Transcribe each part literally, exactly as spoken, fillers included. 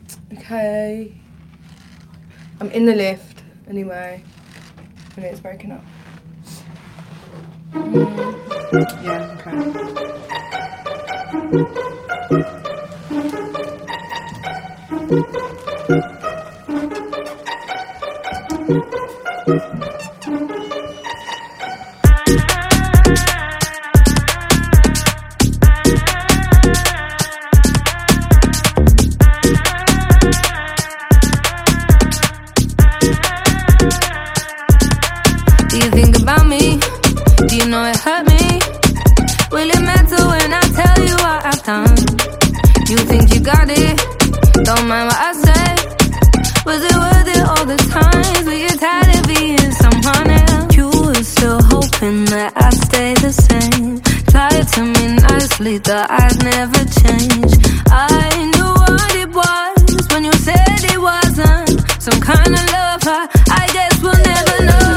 Okay. I'm in the lift, anyway. And it's broken up. Mm. Yeah, Do you think about me? Do you know it hurt me? Will it matter when I tell you what I've done? You think you got it? Don't mind what I say. Was it worth it all the times? Were you tired of being someone else? You were still hoping that I'd stay the same. Lied to me nicely that I'd never change. I knew what it was when you said it wasn't some kind of love. I, I guess we'll never know.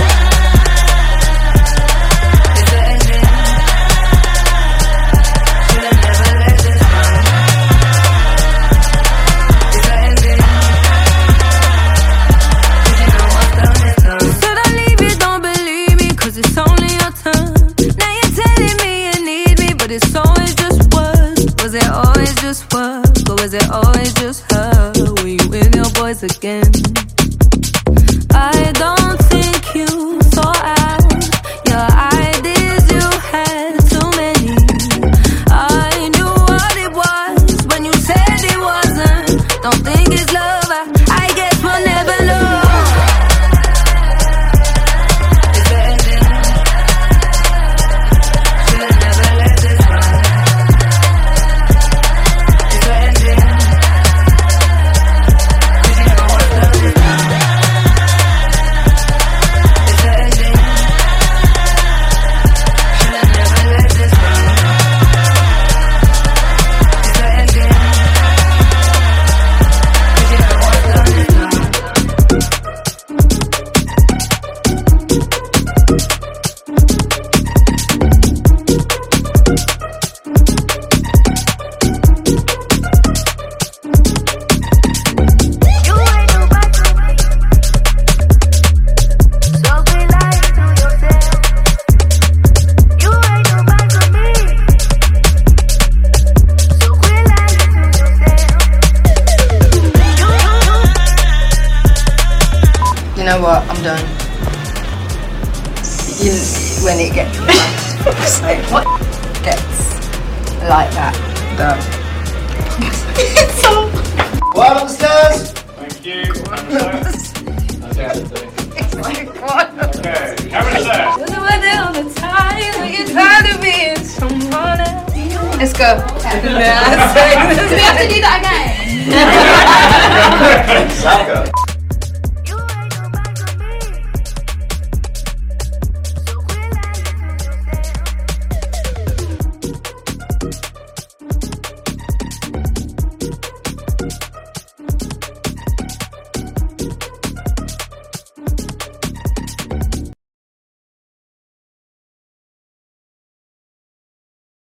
It's always just words. Was it always just words? Or was it always just her? Were you with your boys again? I don't think you saw out your ideas, you had too many. I knew what it was when you said it wasn't. Don't think it's love, I, I guess we'll never know. You know what? I'm done. You, when it gets like, what gets like that? Done. It's so. Well, upstairs. Thank you. Okay. It's like what? Okay. Camera's there. Was it worth it all the time? Were you trying to be in someone else? Let's go. Yeah. Do we have to do that again? Saka.